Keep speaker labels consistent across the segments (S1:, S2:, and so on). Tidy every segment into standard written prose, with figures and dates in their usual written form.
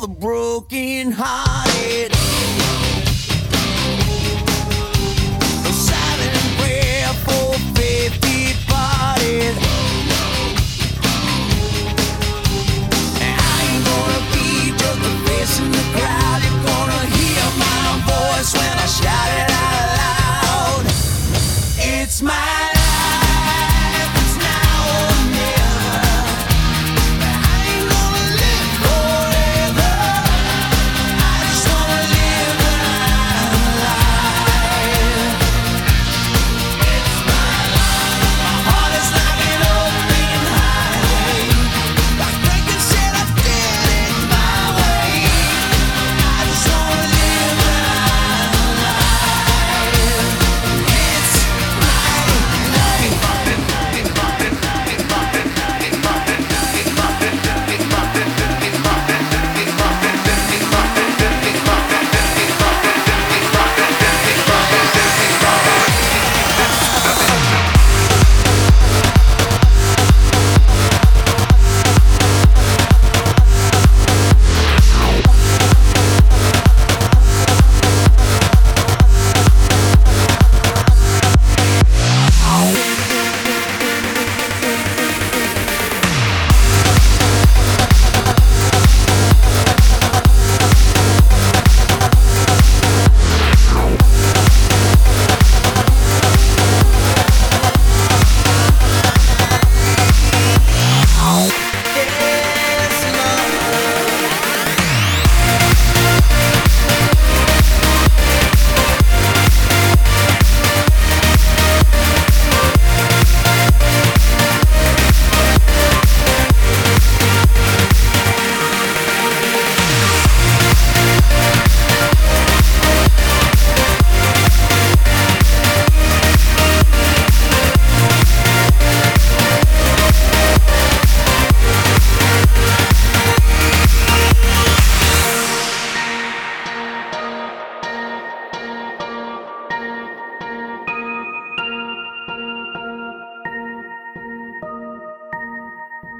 S1: the broken hearted. A silent prayer for faith departed. And I ain't gonna be just a face in the crowd. You're gonna hear my voice when I shout it out loud. It's my life, it's now or never. I ain't gonna live forever. I just wanna live my life. It's my life. My heart is like an open highway. Like breaking said, I did it my way. I just wanna live my life. It's my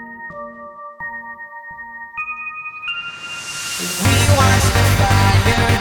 S1: We watch the fire